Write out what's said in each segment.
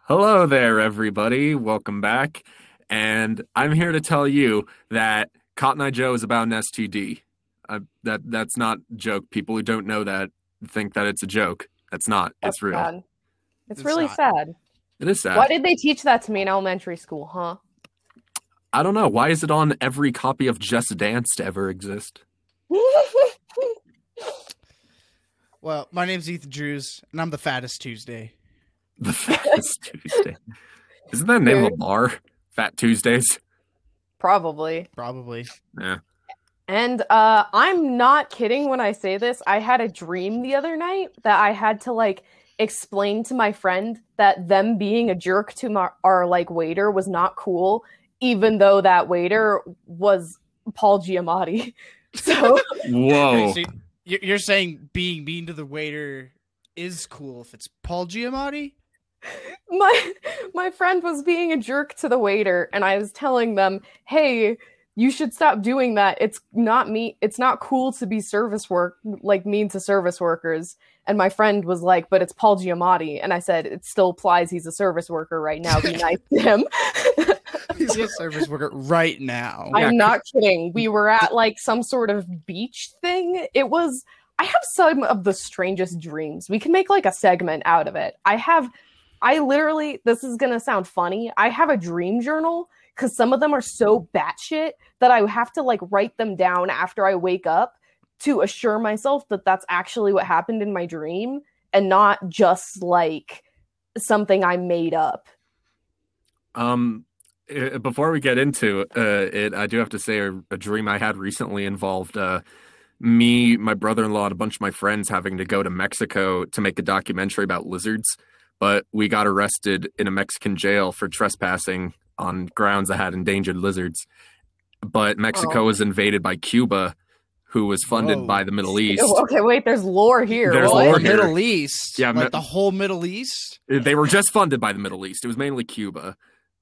Hello there, everybody. Welcome back. And I'm here to tell you that Cotton Eye Joe is about an STD. That's not a joke. People who don't know that think that it's a joke. That's not. That's It's real. sad. It's It's really not. sad. It is Why sad. did they teach that to me in elementary school, huh? I don't know. Why is it on every copy of Just Dance to ever exist? Well, my name's Ethan Drews, and I'm the fattest Tuesday. The Fattest Tuesday. Isn't that the name of a Weird. bar? Fat Tuesdays? Probably. Probably. Yeah. And I'm not kidding when I say this. I had a dream the other night that I had to explain to my friend that them being a jerk to our waiter was not cool, even though that waiter was Paul Giamatti. So Whoa. So you're saying being mean to the waiter is cool if it's Paul Giamatti? my friend was being a jerk to the waiter, and I was telling them, "Hey, you should stop doing that. It's not me. It's not cool to be mean to service workers." And my friend was like, "But it's Paul Giamatti." And I said, "It still applies. He's a service worker right now. Be nice to him." He's a service worker right now. Yeah, I'm not kidding. We were at some sort of beach thing. I have some of the strangest dreams. We can make a segment out of it. I literally, this is going to sound funny. I have a dream journal because some of them are so batshit that I have to write them down after I wake up to assure myself that that's actually what happened in my dream and not just something I made up. Before we get into it, I do have to say a dream I had recently involved me, my brother-in-law, and a bunch of my friends having to go to Mexico to make a documentary about lizards. But we got arrested in a Mexican jail for trespassing on grounds that had endangered lizards. But Mexico Oh. was invaded by Cuba, who was funded Whoa. by the Middle East. Okay, wait, there's lore here. There's What? lore The here. Middle East? Yeah, Like the whole Middle East? They were just funded by the Middle East. It was mainly Cuba.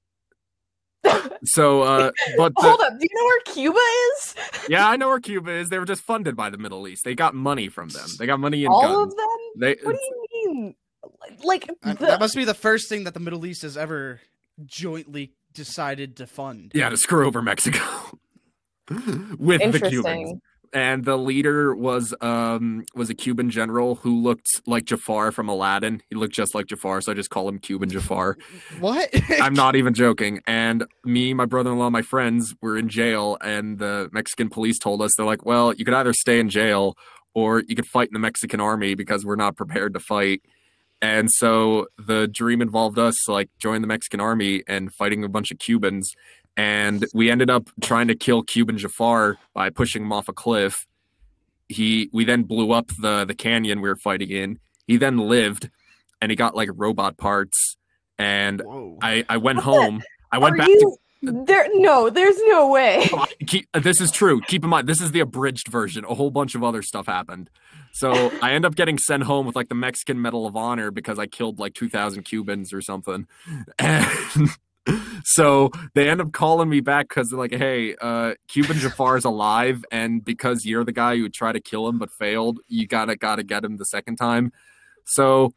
So, but Hold up, do you know where Cuba is? yeah, I know where Cuba is. They were just funded by the Middle East. They got money from them. They got money in All guns. of them? They, What do you mean? That must be the first thing that the Middle East has ever jointly decided to fund. yeah, to screw over Mexico with the Cubans. Interesting. And the leader was a Cuban general who looked like Jafar from Aladdin. He looked just like Jafar, so I just call him Cuban Jafar. What? I'm not even joking. And me, my brother-in-law, my friends were in jail, and the Mexican police told us, they're like, well, you could either stay in jail or you could fight in the Mexican army because we're not prepared to fight. And so the dream involved us joining the Mexican army and fighting a bunch of Cubans. And we ended up trying to kill Cuban Jafar by pushing him off a cliff. We then blew up the canyon we were fighting in. He then lived, and he got robot parts. And Whoa. I went home. I went Are back you there? No, there's no way. this is true. Keep in mind, this is the abridged version. A whole bunch of other stuff happened. So I end up getting sent home with the Mexican Medal of Honor because I killed 2,000 Cubans or something. And so they end up calling me back because they're like, hey, Cuban Jafar's alive, and because you're the guy who tried to kill him but failed, you gotta get him the second time. So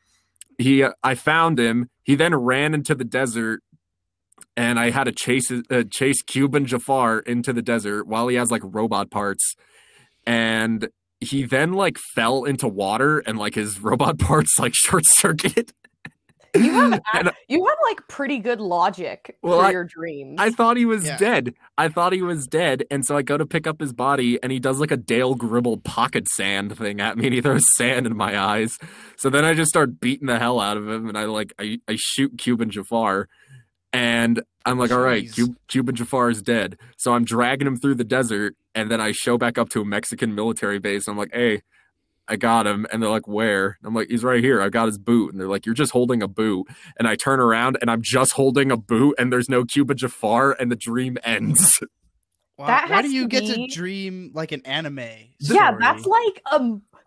I found him. He then ran into the desert, and I had to chase Cuban Jafar into the desert while he has robot parts, and he then fell into water, and his robot parts short circuited. You have And you have pretty good logic Well, for I- your dreams. I thought he was Yeah. dead. I thought he was dead, and so I go to pick up his body, and he does a Dale Gribble pocket sand thing at me, and he throws sand in my eyes. So then I just start beating the hell out of him, and I shoot Cuban Jafar, and I'm like, all right, Jeez. Cuban Jafar is dead. So I'm dragging him through the desert, and then I show back up to a Mexican military base, and I'm like, hey, I got him. And they're like, where? I'm like, he's right here. I got his boot. And they're like, you're just holding a boot. And I turn around and I'm just holding a boot, and there's no Cuban Jafar, and the dream ends. Wow. That Why has do you to get be- to dream like an anime? yeah, story? that's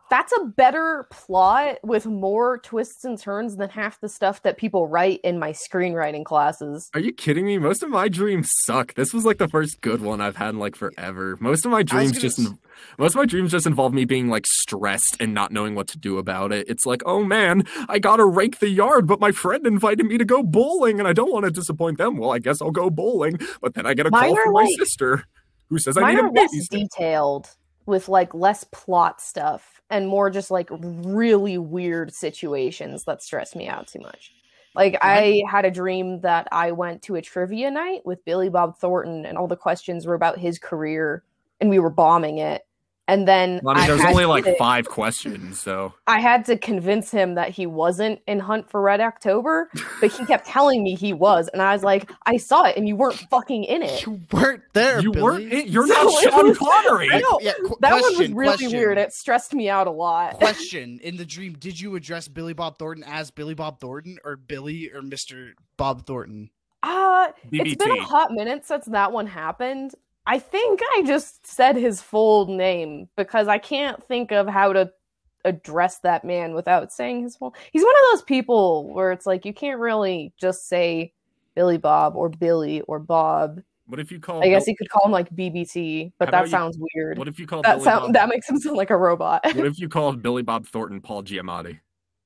That's a better plot with more twists and turns than half the stuff that people write in my screenwriting classes. Are you kidding me? Most of my dreams suck. This was like the first good one I've had in like forever. Most of my dreams just involve me being like stressed and not knowing what to do about it. It's like, oh man, I gotta rake the yard, but my friend invited me to go bowling and I don't want to disappoint them. Well, I guess I'll go bowling. But then I get a call from my sister who says I need a Mine are less babysitter. detailed with like less plot stuff and more just like really weird situations that stress me out too much. Like I had a dream that I went to a trivia night with Billy Bob Thornton and all the questions were about his career and we were bombing it. And then I mean, there's only like 5 questions, so I had to convince him that he wasn't in Hunt for Red October, but he kept telling me he was, and I was like, I saw it, and you weren't fucking in it. You weren't there, you Billy. weren't. You're not Sean Connery. I know. Yeah, That one was really weird. It stressed me out a lot. Question: in the dream, did you address Billy Bob Thornton as Billy Bob Thornton or Billy or Mr. Bob Thornton? It's been a hot minute since that one happened. I think I just said his full name because I can't think of how to address that man without saying his full. He's one of those people where it's like you can't really just say Billy Bob or Billy or Bob. What if you call? I guess you could call him like BBT, but that sounds weird. What if you call that makes him sound like a robot? What if you called Billy Bob Thornton Paul Giamatti?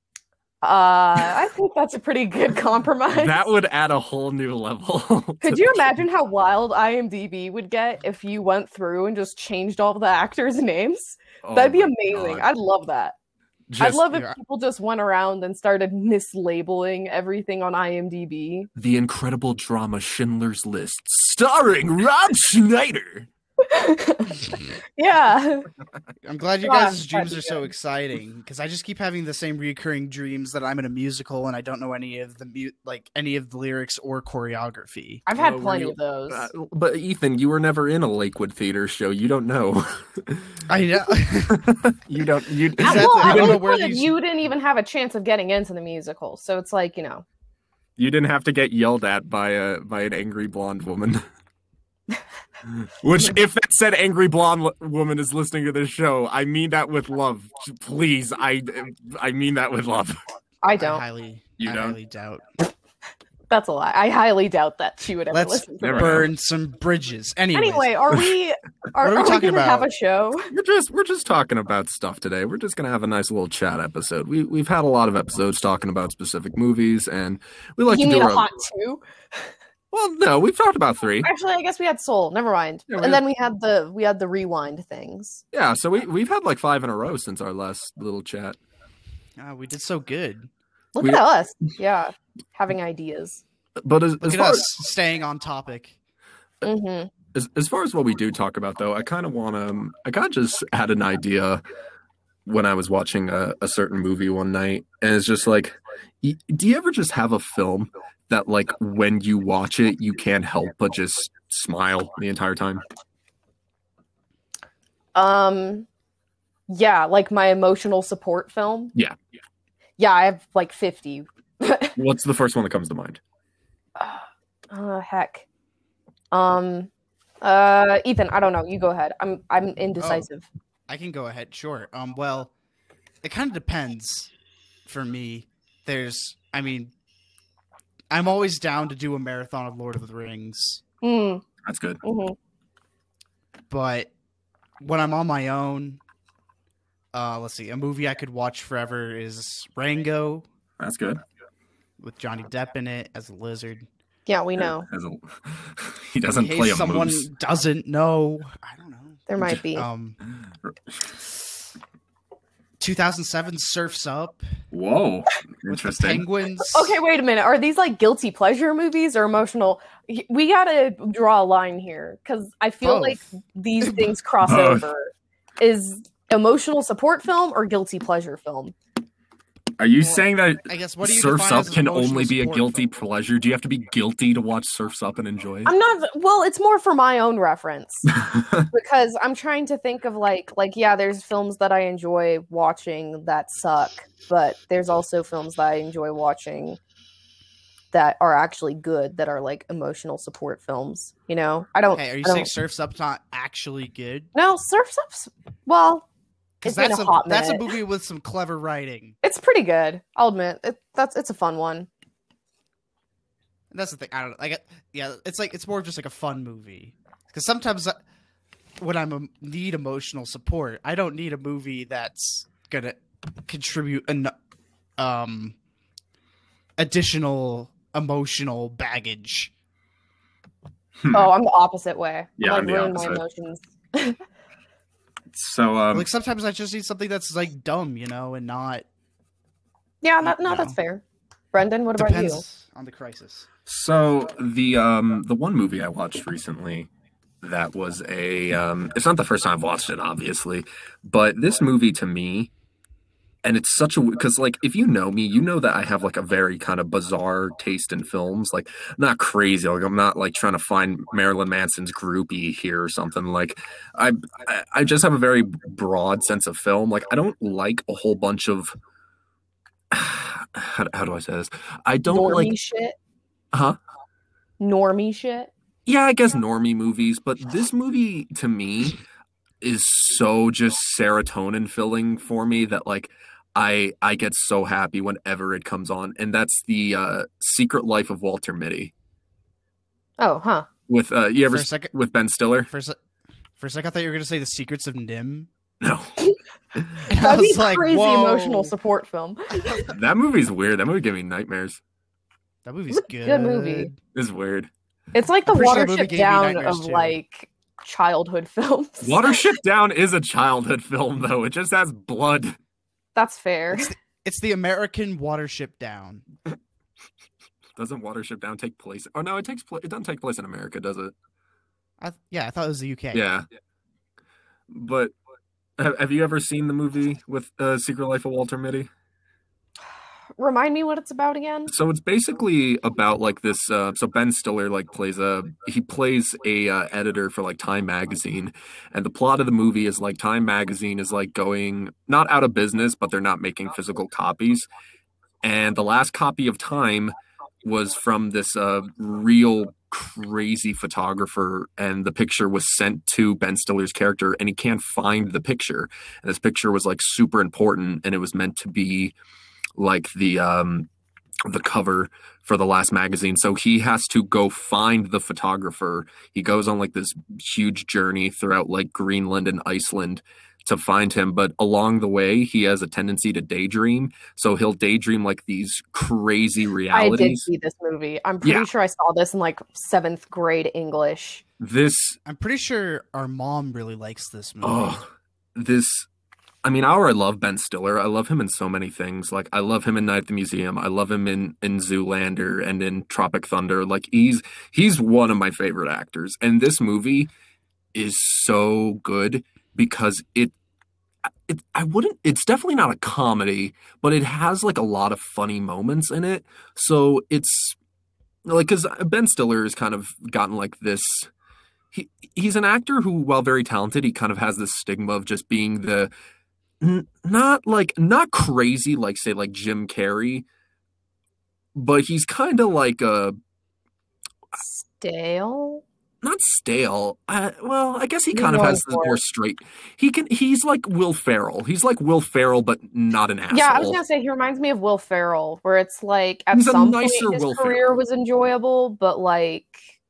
I think that's a pretty good compromise. That would add a whole new level. Could you imagine how wild IMDb would get if you went through and just changed all the actors' names? That'd be amazing. God. I'd love that. I'd love if people just went around and started mislabeling everything on IMDb. The incredible drama Schindler's List, starring Rob Schneider. Yeah. I'm glad you guys' dreams are so exciting because I just keep having the same recurring dreams that I'm in a musical and I don't know any of the lyrics or choreography. I've had plenty of those. But Ethan, you were never in a Lakewood Theater show. You don't know. I know. You don't. You I don't know where you didn't even have a chance of getting into the musical, so it's like you didn't have to get yelled at by an angry blonde woman. Which, if that said angry blonde woman is listening to this show, I mean that with love. Please, I mean that with love. I don't. I don't? highly doubt. That's a lie. I highly doubt that she would ever listen to Let's burn some bridges. Anyway, are we talking about? Have a show? We're just talking about stuff today. We're just gonna have a nice little chat episode. We've had a lot of episodes talking about specific movies, and we like to do. You mean a hot 2? Well, no, we've talked about 3. Actually, I guess we had Soul. Never mind. Yeah, then we had the rewind things. Yeah, so we've had like 5 in a row since our last little chat. We did so good. Look at us. Yeah, having ideas. But Look at us staying on topic. Mm-hmm. As far as what we do talk about, though, I kind of just had an idea when I was watching a certain movie one night, and it's just like, do you ever just have a film that, like, when you watch it, you can't help but just smile the entire time? Yeah, like my emotional support film. Yeah, I have like 50. What's the first one that comes to mind? Heck. Ethan, I don't know. You go ahead. I'm indecisive. I can go ahead. Sure. Well, it kind of depends for me. I'm always down to do a marathon of Lord of the Rings. That's good. Mm-hmm. But when I'm on my own, let's see, a movie I could watch forever is Rango. That's good. With Johnny Depp in it as a lizard. Yeah, we know. He doesn't play a someone moose. Doesn't know. I don't know. There might be. 2007 Surf's Up. Whoa, interesting. With the penguins. Okay, wait a minute. Are these like guilty pleasure movies or emotional? We gotta draw a line here because I feel like these things cross over. Is emotional support film or guilty pleasure film? Are you saying that I guess, what do you Surf's define Up as can emotional only be a support guilty film? pleasure? Do you have to be guilty to watch Surf's Up and enjoy it? I'm not. Well, it's more for my own reference because I'm trying to think of like yeah, there's films that I enjoy watching that suck, but there's also films that I enjoy watching that are actually good, that are like emotional support films. You know, I don't. Hey, are you saying Surf's Up's not actually good? No, Surf's Up's. Well, Because It's been a hot that's a minute. movie with some clever writing. It's pretty good. I'll admit it's a fun one. And that's the thing. I don't know. Like, yeah, it's more of just like a fun movie. Because sometimes when need emotional support, I don't need a movie that's gonna contribute an additional emotional baggage. Oh, I'm the opposite way. Yeah, I'm the ruin my opposite. emotions. So Like sometimes I just need something that's like dumb, and not Yeah, No. that's fair. Brendan, what about you? depends on the crisis. So the one movie I watched recently that was it's not the first time I've watched it, obviously, but this movie to me, and it's such a because like if you know me, you know that I have like a very kind of bizarre taste in films, like not crazy, like I'm not like trying to find Marilyn Manson's groupie here or something. Like I just have a very broad sense of film. Like I don't like a whole bunch of how do I say this? I don't Normie like shit. huh? Normie shit. Yeah, I guess normie movies, but this movie to me is so just serotonin filling for me that like I get so happy whenever it comes on, and that's the Secret Life of Walter Mitty Oh, huh. with you ever For a second, with Ben Stiller? for a second, I thought you were gonna say The Secrets of Nim. No, And I That'd be was like, crazy whoa. emotional support film. that movie's weird. That movie gave me nightmares. That movie's It's a good. good movie. It's weird. It's like the I'm pretty sure that movie Watership gave me Down nightmares, of too. like childhood films. Watership Down is a childhood film, though. It just has blood. That's fair. It's the American Watership Down. Doesn't Watership Down take place? Oh no, it doesn't take place in America, does it? I thought it was the UK. Yeah. But have you ever seen the movie with Secret Life of Walter Mitty? Remind me what it's about again. So it's basically about like this. So Ben Stiller like plays a editor for like Time Magazine, and the plot of the movie is like Time Magazine is like going not out of business, but they're not making physical copies, and the last copy of Time was from this real crazy photographer, and the picture was sent to Ben Stiller's character, and he can't find the picture, and this picture was like super important, and it was meant to be like the cover for the last magazine. So he has to go find the photographer. He goes on like this huge journey throughout like Greenland and Iceland to find him, but along the way he has a tendency to daydream. So he'll daydream like these crazy I did realities. see this movie. I'm pretty Yeah. sure I saw this in like 7th grade English. This I'm pretty sure our mom really likes this movie. I mean, I love Ben Stiller. I love him in so many things. Like, I love him in Night at the Museum. I love him in Zoolander and in Tropic Thunder. Like, he's one of my favorite actors. And this movie is so good because it's definitely not a comedy, but it has like a lot of funny moments in it. So it's like, because Ben Stiller has kind of gotten like this. He's an actor who, while very talented, he kind of has this stigma of just being the not crazy like say like Jim Carrey, but he's kind of like Stale? not stale. Well, I guess he You're kind of going has this for more it. straight. He's like Will Ferrell. He's like Will Ferrell, but not an asshole. Yeah, I was gonna say he reminds me of Will Ferrell, where it's like at He's a some point nicer his Will career Ferrell. was enjoyable, but like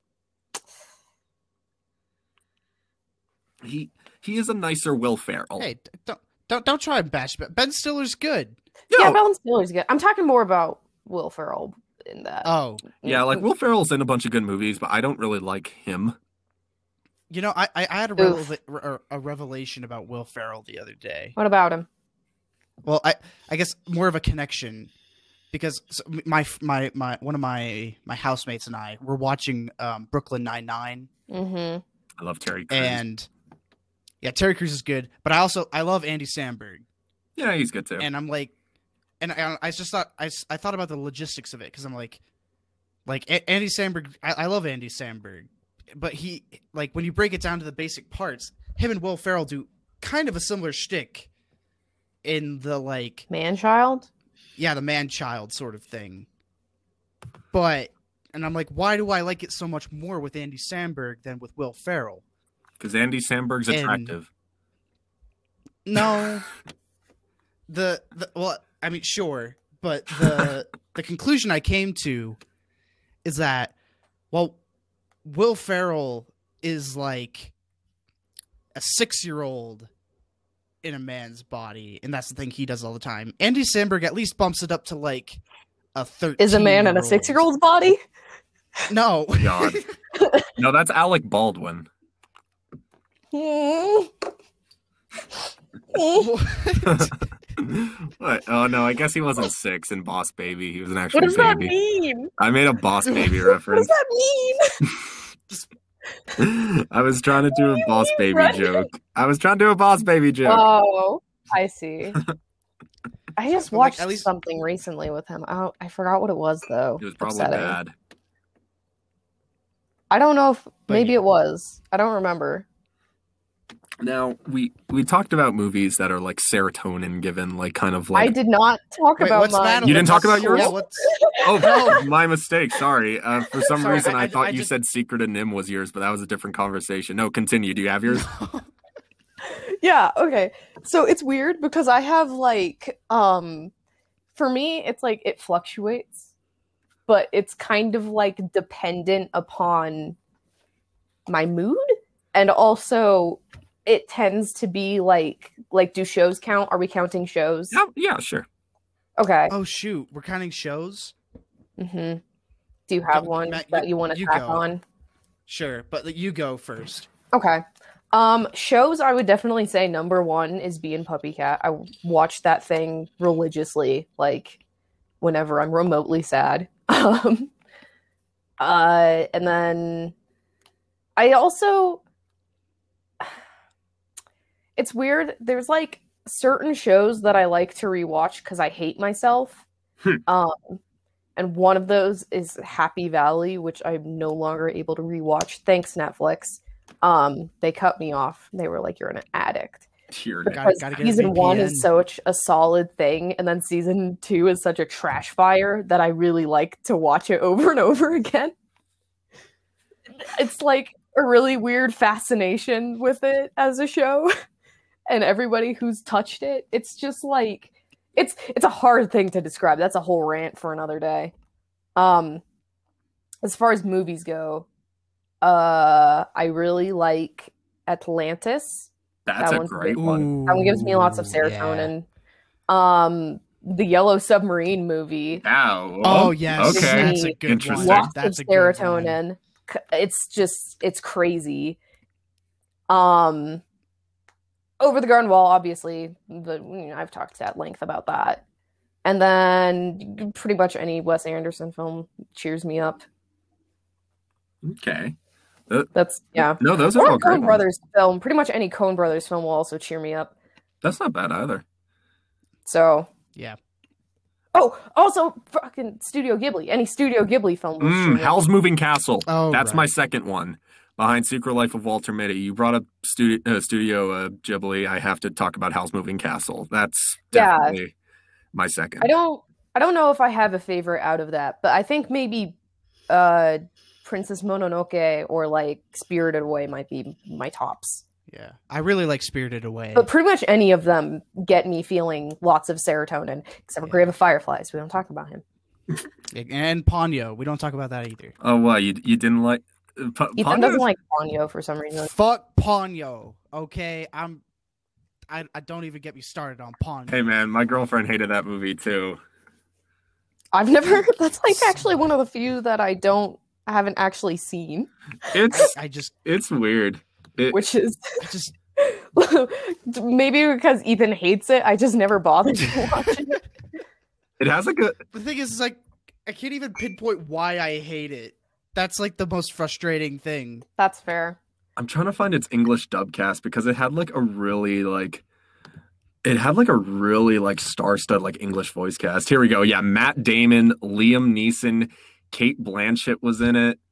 He is a nicer Will Ferrell. Hey, don't try and bash Ben Stiller's good. yeah, Yo, Ben Stiller's good. I'm talking more about Will Ferrell in that. Oh, yeah, like Will Ferrell's in a bunch of good movies, but I don't really like him. I had a revelation about Will Ferrell the other day. What about him? Well, I guess more of a connection because my one of my housemates and I were watching Brooklyn Nine-Nine, Mm-hmm. I love Terry Crews. and yeah, Terry Crews is good, but I love Andy Samberg, Yeah, he's good too. and I'm like, and I just thought I thought about the logistics of it because I'm like Andy Samberg, I love Andy Samberg, but he like when you break it down to the basic parts, him and Will Ferrell do kind of a similar shtick in the like Man-child? the man-child sort of thing. But and I'm like, why do I like it so much more with Andy Samberg than with Will Ferrell? Because Andy Samberg's And- attractive. No. The well, I mean, sure, but the conclusion I came to is that, well, Will Ferrell is like a 6-year-old in a man's body, and that's the thing he does all the time. Andy Samberg at least bumps it up to like a 13. Is a man in a 6-year-old's body? No. God. No, that's Alec Baldwin. Hmm. What? Oh no, I guess he wasn't 6 in Boss Baby. He was an actual What does that baby. mean? I made a Boss Baby What does reference. that mean? I was trying to do a Boss Baby Right. joke. I was trying to do a Boss Baby joke. Oh, I see. I just But, like, watched at least- something recently with him. I forgot what it was though. It was probably Upsetting. bad. I don't know if maybe yeah. it was. I don't remember. Now we talked about movies that are like serotonin given, like kind of like. I did not talk Wait, about what's mine. that? You didn't talk about yours? Yeah, what's Oh, my mistake. Sorry. For some Sorry, reason, I thought I you just- said Secret of Nim was yours, but that was a different conversation. No, continue. Do you have yours? Yeah, okay. So it's weird because I have like for me it's like it fluctuates, but it's kind of like dependent upon my mood, and also it tends to be like do shows count? Are we counting shows? Yeah, sure. Okay. Oh shoot, we're counting shows? Mm-hmm. Do you have Go- one Matt, that you want to you tack go. on? Sure, but you go first. Okay. Shows I would definitely say number one is Bee and Puppy Cat. I watch that thing religiously, like whenever I'm remotely sad. And then I also, it's weird. There's like certain shows that I like to rewatch because I hate myself. And one of those is Happy Valley, which I'm no longer able to rewatch. Thanks, Netflix. They cut me off. They were like, "You're an addict." You're Because Gotta get a season one VPN. is such a solid thing, and then season two is such a trash fire that I really like to watch it over and over again. It's like a really weird fascination with it as a show, and everybody who's touched it, it's just like it's a hard thing to describe. That's a whole rant for another day. As far as movies go, I really like Atlantis. That's That a one's great good. one. That one gives me lots of Ooh, serotonin. The Yellow Submarine movie, Oh Oh, yes, okay. that's a good Interesting. one. lots That's of a good one. serotonin. It's crazy. Over the Garden Wall, obviously, I've talked at length about that. And then pretty much any Wes Anderson film cheers me up. Okay. That's yeah. No, those are Or all a great Coen ones. Brothers film. Pretty much any Coen Brothers film will also cheer me up. That's not bad either. So Yeah. oh, also fucking Studio Ghibli. Any Studio Ghibli film will cheer me up. Howl's Moving Castle. Oh, That's my right. second one. Behind Secret Life of Walter Mitty. You brought up Studio Ghibli. I have to talk about Howl's Moving Castle. That's Yeah. definitely my second. I don't know if I have a favorite out of that, but I think maybe Princess Mononoke or like Spirited Away might be my tops. Yeah. I really like Spirited Away. But pretty much any of them get me feeling lots of serotonin, except for Grave of Fireflies. We don't talk about him. And Ponyo. We don't talk about that either. Oh, what? You didn't like... Ethan doesn't like Ponyo for some reason. Fuck Ponyo. Okay, I don't even get me started on Ponyo. Hey, man, my girlfriend hated that movie, too. I've never. That's like actually one of the few that I haven't actually seen, It's I just it's weird. which is I just maybe because Ethan hates it. I just never bothered to watch it. It has like a... the thing is like I can't even pinpoint why I hate it. That's like the most frustrating thing. That's fair. I'm trying to find its English dub cast because it had like a really like... It had like a really like star-studded like English voice cast. Here we go. Yeah, Matt Damon, Liam Neeson, Kate Blanchett was in it.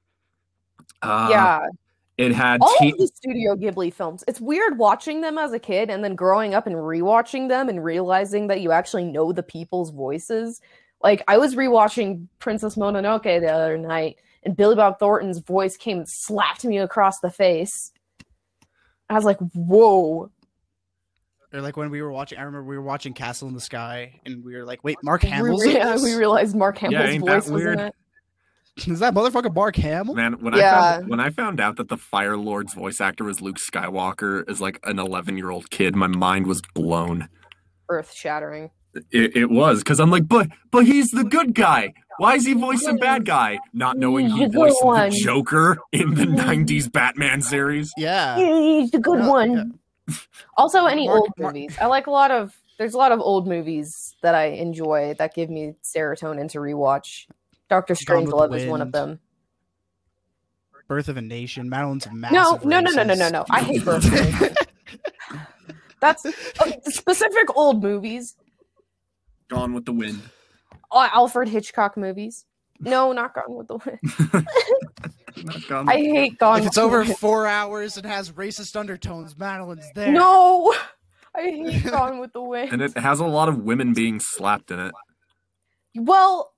Yeah. It had All of the Studio Ghibli films. It's weird watching them as a kid and then growing up and rewatching them and realizing that you actually know the people's voices. Like, I was rewatching Princess Mononoke the other night, and Billy Bob Thornton's voice came and slapped me across the face. I was like, whoa. Or like when we were watching, I remember we were watching Castle in the Sky, and we were like, "Wait, Mark Hamill's in Yeah, this? we realized Mark Hamill's ain't voice that was in weird? it. Is that motherfucker Mark Hamill?" Man, Yeah. when I found out that the Fire Lord's voice actor was Luke Skywalker as like an 11-year-old kid, my mind was blown. Earth shattering. It was because I'm like, but he's the good guy. Why is he voicing bad guy? Not knowing he The good voiced one. the Joker in the '90s Batman series. Yeah. He's the good Yeah, one. Also, any Mark- old movies. I like a lot of. There's a lot of old movies that I enjoy that give me serotonin to rewatch. Doctor Gone with the Strangelove is one of Wind. them. Birth of a Nation. Madeline's a massive No. racist. I hate Birth of a Nation. That's specific old movies. Gone with the Wind. Alfred Hitchcock movies. No, not Gone with the Wind. Not Gone I with- hate Gone If with it's the over Wind. 4 hours and has racist undertones, Madeline's there. No, I hate Gone with the Wind. and it has a lot of women being slapped in it. Well,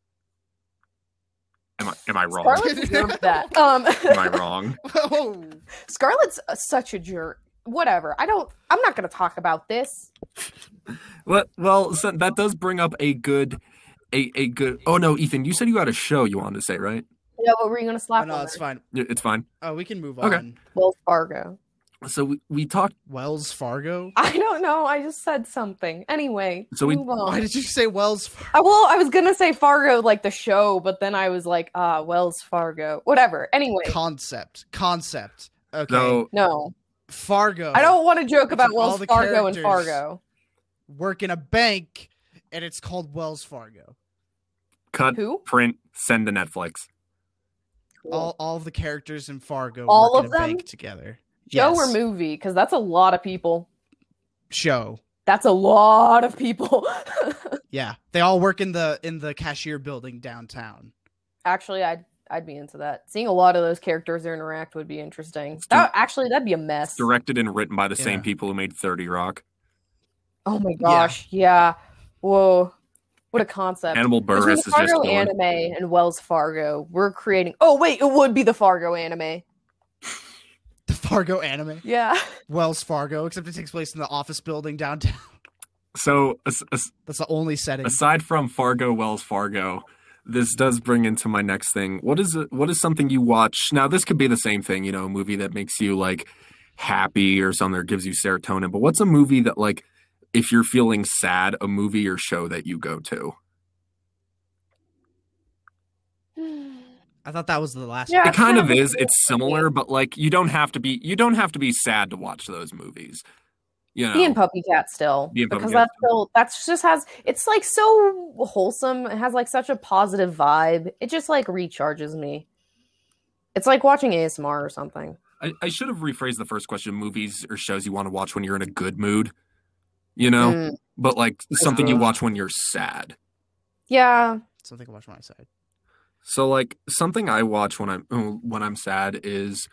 Am I wrong? Scarlett deserved that. Am I wrong? Oh. Scarlett's such a jerk. Whatever. I'm not going to talk about this. Well, so that does bring up a good. Oh no, Ethan, you said you had a show you wanted to say, right? Yeah, what were you going to slap Oh, no, on it's her? fine. It's fine. Oh, we can move Okay. on. Wells Fargo. So we talked. Wells Fargo? I don't know. I just said something. Anyway, So we- move on. Why did you say Wells Fargo? Well, I was gonna say Fargo, like the show, but then I was like, Wells Fargo. Whatever. Anyway, Concept. Okay. So no, Fargo. I don't want to joke about all Wells the Fargo and characters. Fargo. work in a bank, and it's called Wells Fargo. cut, Who? print, send to Netflix. Cool. All of the characters in Fargo All work of in a them? bank together. Show Yes. or movie? Because that's a lot of people. Show. That's a lot of people. Yeah, they all work in the cashier building downtown. Actually, I'd be into that. Seeing a lot of those characters interact would be interesting. It's di- That'd be a mess. Directed and written by the same Yeah. people who made 30 Rock. Oh my gosh, yeah. Whoa. What a concept. Hannibal Between Buress the is just Fargo going. anime and Wells Fargo, we're creating. Oh wait, it would be the Fargo anime. The Fargo anime. Yeah. Wells Fargo, except it takes place in the office building downtown. So That's the only setting. aside from Fargo, Wells Fargo, this does bring into my next thing. What is something you watch? Now, this could be the same thing, a movie that makes you like happy or something that gives you serotonin. But what's a movie that like, if you're feeling sad, a movie or show that you go to? I thought that was the last Yeah. one. It kind of kind of is. It's similar, but like you don't have to be sad to watch those movies. Bee and Puppy Cat still. Bee and Puppy Because Cat that's just has it's like so wholesome. It has like such a positive vibe. It just like recharges me. It's like watching ASMR or something. I should have rephrased the first question: movies or shows you want to watch when you're in a good mood, but like something you sure. watch when you're sad. Yeah. Something I watch on my side. So like something I watch when I'm sad is,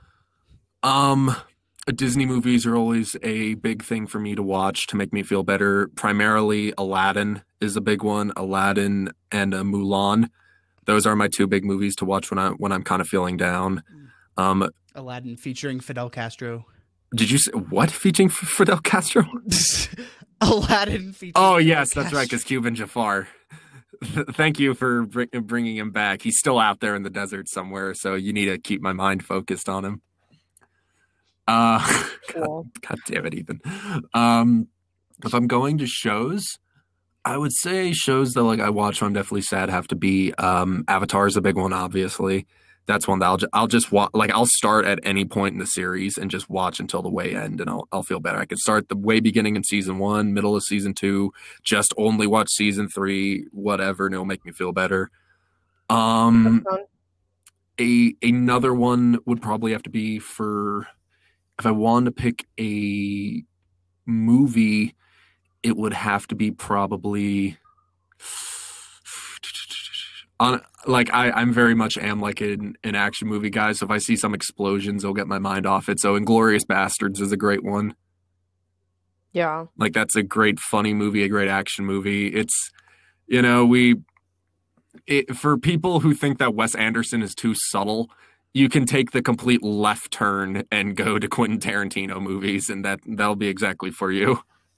Disney movies are always a big thing for me to watch to make me feel better. Primarily, Aladdin is a big one. Aladdin and Mulan. Those are my two big movies to watch when I'm kind of feeling down. Aladdin featuring Fidel Castro. Did you say what featuring Fidel Castro? Aladdin featuring Oh Fidel yes, that's Castro. right. Because Cuban Jafar. Thank you for bringing him back. He's still out there in the desert somewhere, so you need to keep my mind focused on him. Cool. God damn it, Ethan. If I'm going to shows, I would say shows that like I watch when I'm definitely sad have to be Avatar is a big one, obviously. That's one that I'll just watch. Like I'll start at any point in the series and just watch until the way end, and I'll feel better. I could start the way beginning in season 1, middle of season 2, just only watch season 3, whatever, and it'll make me feel better. That's fun. Another one would probably have to be for if I wanted to pick a movie, it would have to be probably on like I'm very much am like an action movie guy. So if I see some explosions, it'll get my mind off it. So Inglourious Bastards is a great one. Yeah. Like that's a great funny movie, a great action movie. It's for people who think that Wes Anderson is too subtle you can take the complete left turn and go to Quentin Tarantino movies, and that'll be exactly for you.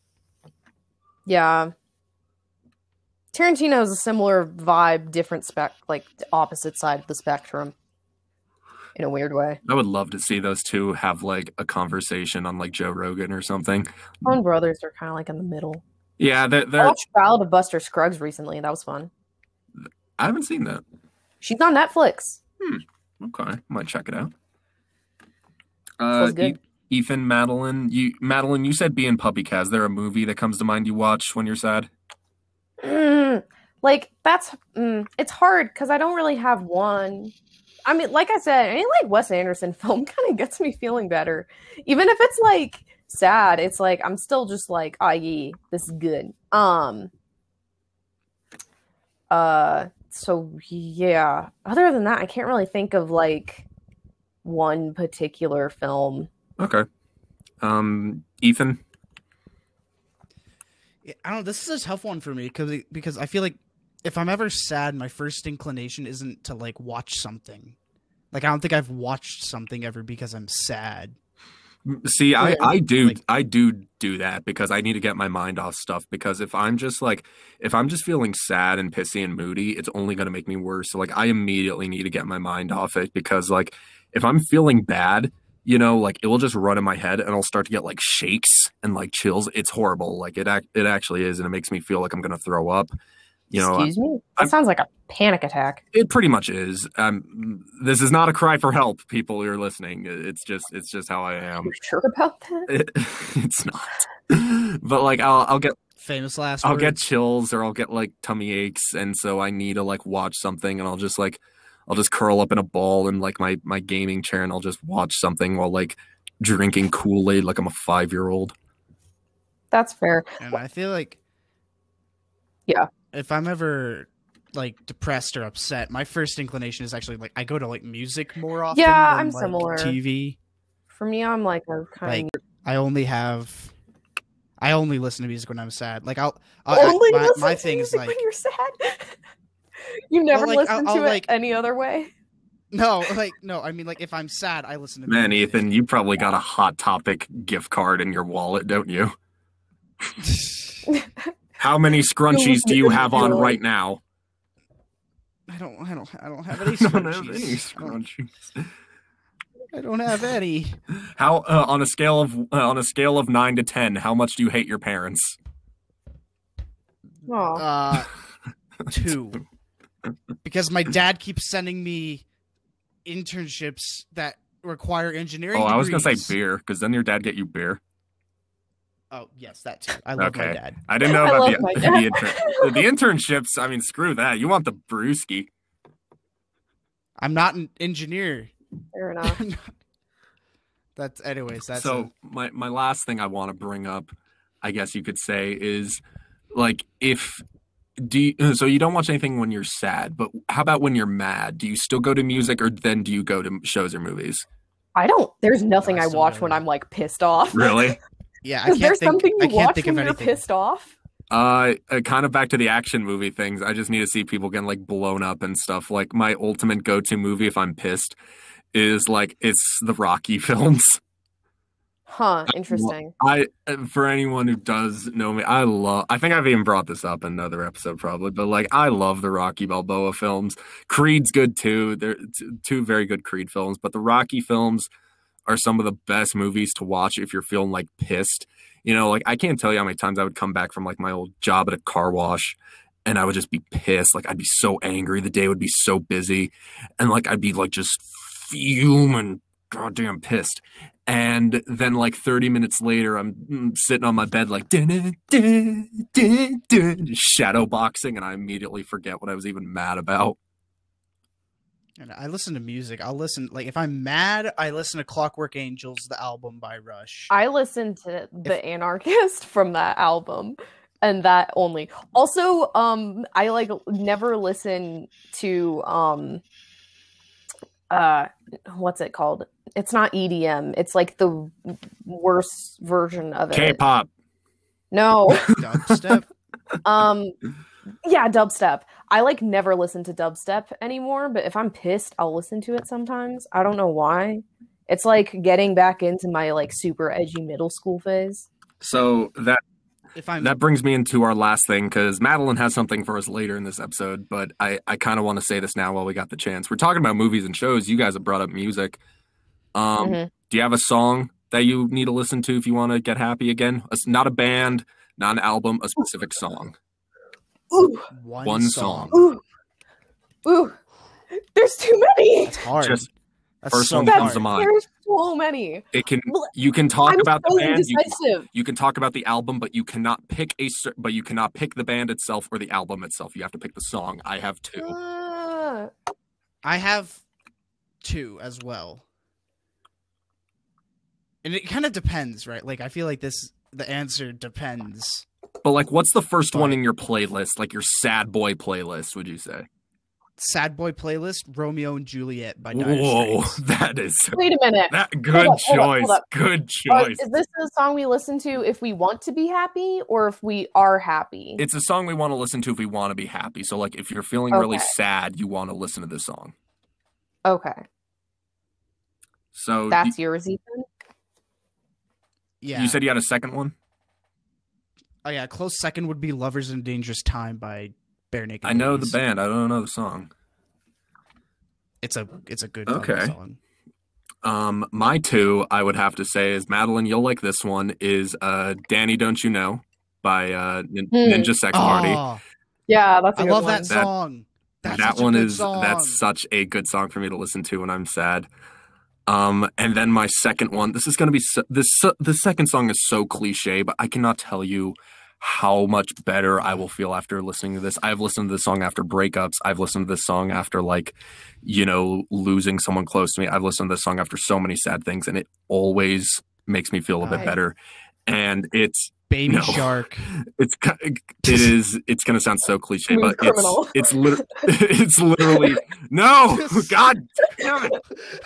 Yeah. Tarantino is a similar vibe, different like opposite side of the spectrum in a weird way. I would love to see those two have like a conversation on like Joe Rogan or something. Coen Brothers are kind of like in the middle. Yeah, I watched Ballad of Buster Scruggs recently. That was fun. I haven't seen that. She's on Netflix. Okay, might check it out. Feels good. Ethan, Madeline, you said Bee and Puppycat. Is there a movie that comes to mind you watch when you're sad? Like it's hard because I don't really have one. I mean, like I said, any like Wes Anderson film kind of gets me feeling better, even if it's like sad. It's like I'm still just like, "Ie, this is good." So yeah. Other than that, I can't really think of like one particular film. Okay. Ethan. Yeah, I don't know. This is a tough one for me because I feel like if I'm ever sad, my first inclination isn't to like watch something. Like I don't think I've watched something ever because I'm sad. See, I do that because I need to get my mind off stuff, because if I'm just feeling sad and pissy and moody, it's only going to make me worse. So like I immediately need to get my mind off it, because like if I'm feeling bad, you know, like it will just run in my head and I'll start to get like shakes and like chills. It's horrible. Like it actually is, and it makes me feel like I'm going to throw up. You know, Excuse me? That sounds like a panic attack. It pretty much is. This is not a cry for help, people who are listening. It's just how I am. You sure about that? It's not. But like I'll get famous last I'll words. get chills, or I'll get like tummy aches, and so I need to like watch something, and I'll just curl up in a ball in like my gaming chair, and I'll just watch something while like drinking Kool-Aid like I'm a 5-year-old. That's fair. And I feel like, yeah, if I'm ever like depressed or upset, my first inclination is actually like I go to like music more often. Yeah, than, I'm like, similar. TV. For me, I'm like a kind Like I only listen to music when I'm sad. Like my thing is like when you're sad. You never like, listen I'll to it like- any other way. no. I mean like if I'm sad, I listen to Man, music. Ethan, you probably got a Hot Topic gift card in your wallet, don't you? How many scrunchies do you have on right now? I don't have any I don't have any scrunchies. scrunchies. I don't have any. How on a scale of 9 to 10, how much do you hate your parents? Oh, 2. Because my dad keeps sending me internships that require engineering. Oh, I was gonna say degrees. beer, because then your dad get you beer. Oh, yes, that too. I love my dad. I didn't know I about love the my dad. the internships. I mean, screw that. You want the brewski. I'm not an engineer. fair enough. That's So my last thing I want to bring up, I guess you could say, is like so you don't watch anything when you're sad, but how about when you're mad? Do you still go to music, or then do you go to shows or movies? I don't. There's nothing I I still watch never- when I'm like pissed off. Really? yeah, I Is there can't think. something I you can't watch think when of you're anything. pissed off? Kind of back to the action movie things. I just need to see people getting like blown up and stuff. Like my ultimate go-to movie if I'm pissed is like it's the Rocky films. Huh, interesting. For anyone who does know me, I think I've even brought this up in another episode probably, but like I love the Rocky Balboa films. Creed's good too. They're two very good Creed films, but the Rocky films are some of the best movies to watch if you're feeling like pissed. You know, like I can't tell you how many times I would come back from like my old job at a car wash and I would just be pissed. Like I'd be so angry. The day would be so busy, and like I'd be like just fuming, goddamn pissed. And then like 30 minutes later, I'm sitting on my bed like shadow boxing, and I immediately forget what I was even mad about. And I listen to music. I'll listen like if I'm mad, I listen to Clockwork Angels, the album by Rush. I listened to The Anarchist from that album, and that only. Also, I like never listen to what's it called? It's not EDM. It's like the worst version of it. K-pop. No. Dubstep. Yeah, dubstep. I like never listen to dubstep anymore, but if I'm pissed, I'll listen to it sometimes. I don't know why. It's like getting back into my like super edgy middle school phase. So If I'm that brings me into our last thing, because Madeline has something for us later in this episode, but I kind of want to say this now while we got the chance. We're talking about movies and shows. You guys have brought up music. Mhm. Do you have a song that you need to listen to if you want to get happy again? Not a band, not an album, a specific song. Ooh, One song. ooh, ooh. There's too many. That's hard. Just That's first so one hard. comes to mind. There's so many. You can talk I'm about the so band. indecisive. You can talk about the album, but you cannot pick the band itself or the album itself. You have to pick the song. I have two. I have two as well. And it kind of depends, right? Like I feel like the answer depends. But like, what's the first one in your playlist? Like your sad boy playlist, would you say? Sad boy playlist, Romeo and Juliet by Dire Whoa, Straits. that is Wait a minute. good Hold choice. up. Good choice. Is this a song we listen to if we want to be happy or if we are happy? It's a song we want to listen to if we want to be happy. So like, if you're feeling really Okay. sad, you want to listen to this song. Okay. So That's yours, Ethan? Yeah. you said you had a second one? Oh yeah, close second would be Lovers in a Dangerous Time by Bare Naked I know Ladies. the band. I don't know the song. It's a good Okay. fucking song. My two, I would have to say, is Madeline, you'll like this one, is Danny Don't You Know by Ninja Sex Party. Oh, Yeah, that's a I good love one. that song. That's That such a one good is song. that's such a good song for me to listen to when I'm sad. And then my second one, this is going to be the second song is so cliche, but I cannot tell you how much better I will feel after listening to this. I've listened to this song after breakups. I've listened to this song after losing someone close to me. I've listened to this song after so many sad things, and it always makes me feel a bit Nice. better. And it's Baby No. Shark. it's going to sound so cliche, Smooth but Criminal. it's literally no. God damn it.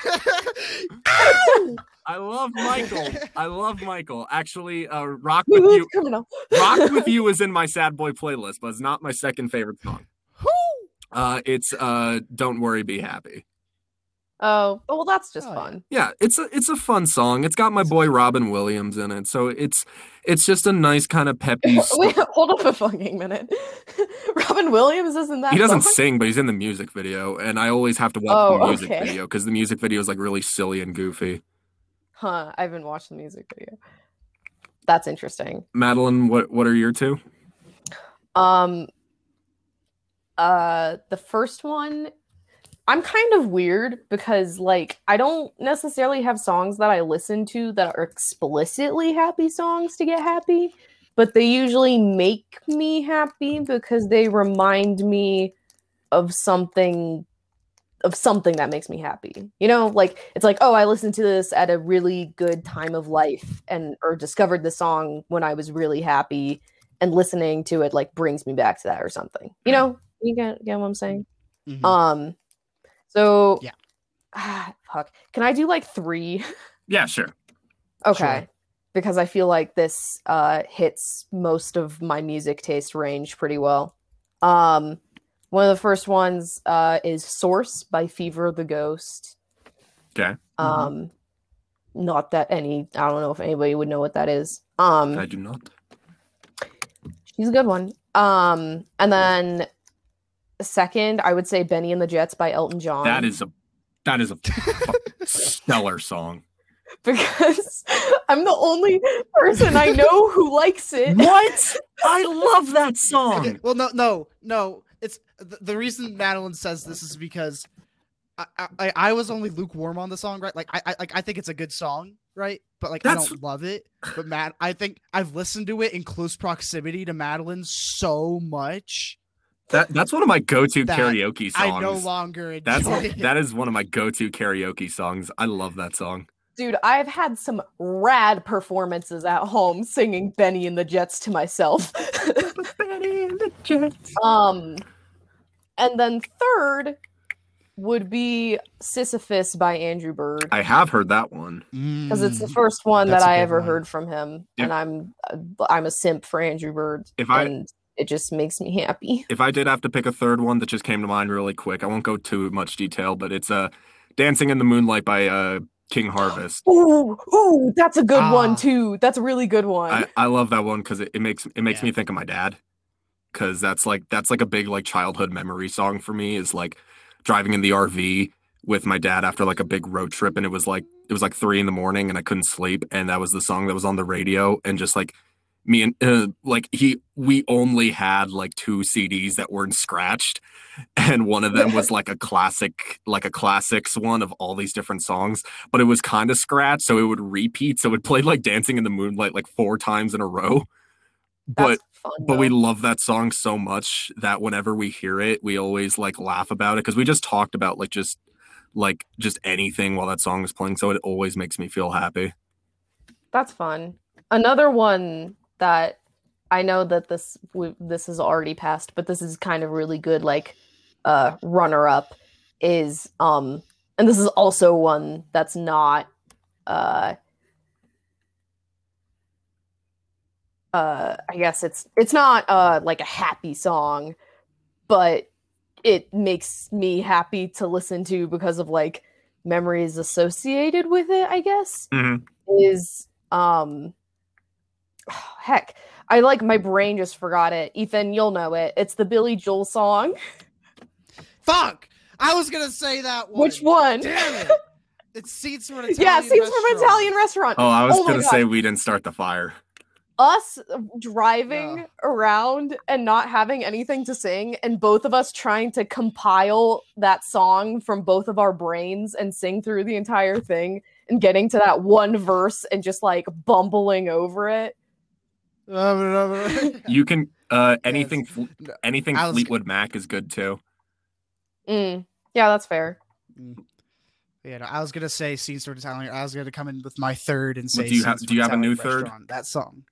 I love Michael. Actually, Rock With Smooth You. Criminal. Rock With You is in my sad boy playlist, but it's not my second favorite song. It's Don't Worry, Be Happy. Oh, well, that's just Oh, yeah. fun. Yeah, it's a fun song. It's got my boy Robin Williams in it, so it's just a nice kind of peppy. Wait, hold up a fucking minute. Robin Williams isn't that He doesn't song? sing, but he's in the music video, and I always have to watch Oh, the music okay. video because the music video is like really silly and goofy. Huh, I haven't watched the music video. That's interesting. Madeline, what are your two? The first one, I'm kind of weird because like I don't necessarily have songs that I listen to that are explicitly happy songs to get happy, but they usually make me happy because they remind me of something that makes me happy. You know, like it's like, oh, I listened to this at a really good time of life or discovered the song when I was really happy, and listening to it like brings me back to that or something. You know, you get what I'm saying? Mhm. So Yeah. fuck. Can I do like 3? Yeah, sure. Okay. Sure. Because I feel like this hits most of my music taste range pretty well. One of the first ones is Source by Fever the Ghost. Okay. Not that I don't know if anybody would know what that is. I do not. She's a good one. And then second, I would say Benny and the Jets by Elton John. That is a stellar song. Because I'm the only person I know who likes it. What? I love that Okay, song. well, no. It's the reason Madeline says this is because I was only lukewarm on the song, right? Like I think it's a good song, right? But like I don't love it. But I think I've listened to it in close proximity to Madeline so much That's one of my go-to that karaoke songs. I no longer enjoy it. That is one of my go-to karaoke songs. I love that song. Dude, I've had some rad performances at home singing Benny and the Jets to myself. Benny and the Jets. And then third would be Sisyphus by Andrew Bird. I have heard that one. Because it's the first one That's that a I good ever one. heard from him. If- And I'm a simp for Andrew Bird. If I- and It just makes me happy. If I did have to pick a third one that just came to mind really quick, I won't go too much detail, but it's Dancing in the Moonlight by King Harvest. Ooh, that's a good one too. That's a really good one. I love that one because it makes me think of my dad. Because that's like a big like childhood memory song for me, is like driving in the RV with my dad after like a big road trip, and it was like 3 a.m. and I couldn't sleep, and that was the song that was on the radio, and just like me and we only had like 2 CDs that weren't scratched, and one of them was like a classics one of all these different songs, but it was kind of scratched, so it would repeat, so it played like Dancing in the Moonlight like 4 times in a row. But we love that song so much that whenever we hear it, we always like laugh about it, because we just talked about just anything while that song is playing, so it always makes me feel happy. That's fun. Another one that I know that this is already passed, but this is kind of really good, like runner up is and this is also one that's not I guess it's not like a happy song, but it makes me happy to listen to because of like memories associated with it, I guess. Is heck, I like, my brain just forgot it. Ethan, you'll know it. It's the Billy Joel song. Fuck! I was gonna say that one. Which one? Damn it! It's Seats from an Italian Yeah, Seats from an Italian Restaurant. Oh, I was gonna say We Didn't Start the Fire. Us driving around and not having anything to sing, and both of us trying to compile that song from both of our brains and sing through the entire thing, and getting to that one verse and just like bumbling over it. You can anything Fleetwood Mac is good too. Yeah, that's fair. Yeah, no, I was gonna say Seats from an Italian. I was gonna come in with my third and say, do you have a new third? That song.